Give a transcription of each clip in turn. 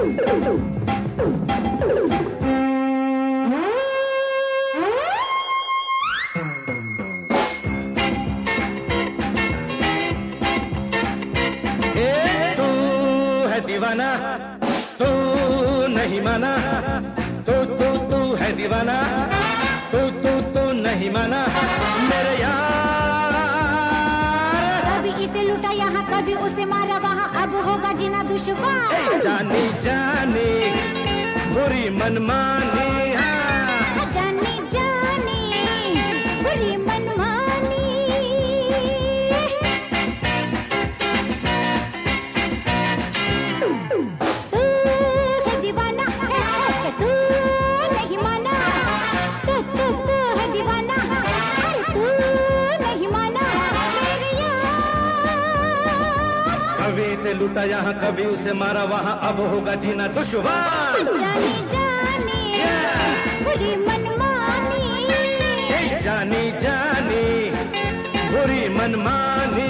दीवाना तू नहीं माना, तू है दीवाना, तू नहीं माना मेरे यार। कभी इसे लुटा यहाँ कभी उसे मारा वहाँ, अब होगा जीना दुश्वार। जानी जानी बुरी मनमानी, जानी जानी बुरी मनमानी। तू है दीवाना है, तू नहीं माना, तू है दीवाना, तू नहीं माना मेरे यार। कभी इसे लूटा यहाँ कभी उसे मारा वहाँ, अब होगा जीना दुश्वार। जानी जानी बुरी मनमानी, जानी जानी बुरी मनमानी।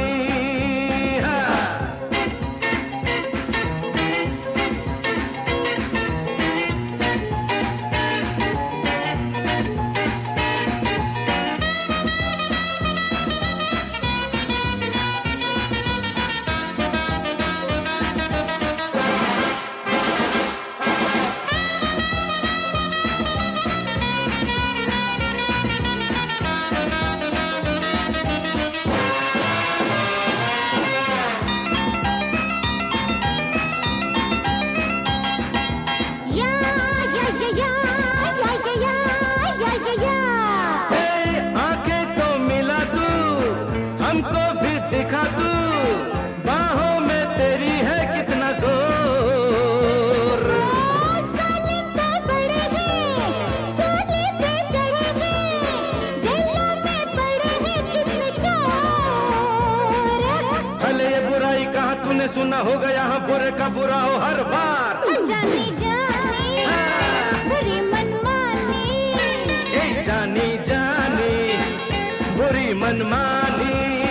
हमको भी दिखा तू, बाहों में तेरी है कितना जोर। साले पे पड़े हैं, साले पे चढ़े हैं, जेलों में पड़े हैं कितने चोर। भले ये बुराई कहा तूने सुना होगा, यहाँ बुरे का बुरा हो हर बार। जानी जानी बुरी मनमानी, जानी जानी बुरी मनमानी।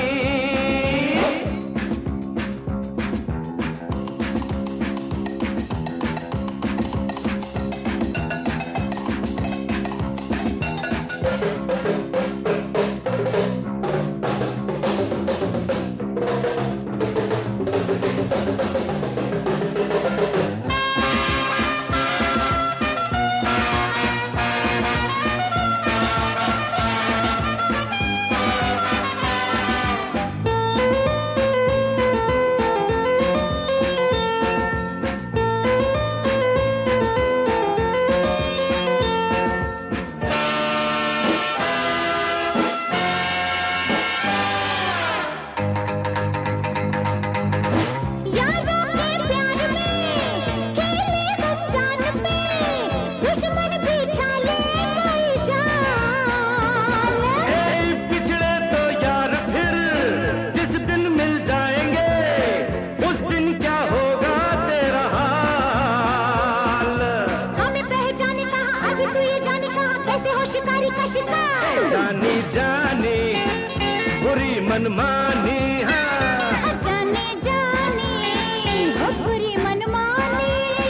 जानी जानी बुरी मनमानी, जानी जानी बुरी मनमानी।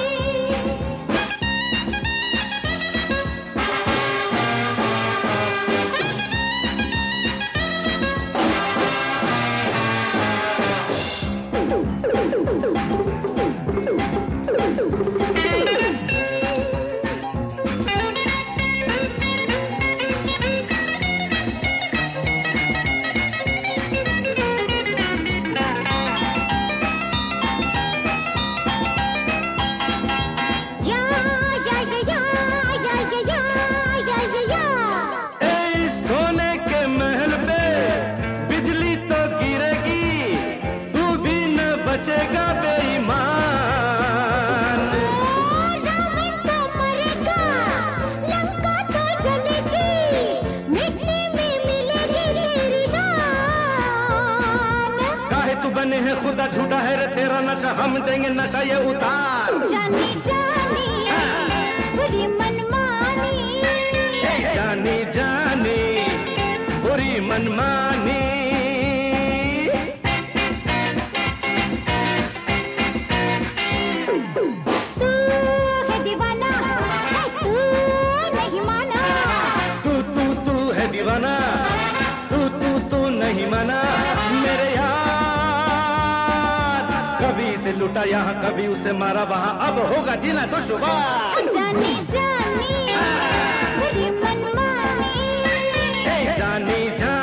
बचेगा बेईमान, रावण तो मरेगा, लंका तो जलेगी, मिट्टी में मिलेगी तेरी शान। काहे तू बने है खुदा झूठा है रे तेरा नशा, हम देंगे नशा ये उतार। जानी जानी बुरी मनमानी, जानी जानी बुरी मनमानी। तू यहाँ कभी उसे मारा वहाँ अब होगा जीना दुश्वार। जानी जानी तेरी मनमानी, जानी जानी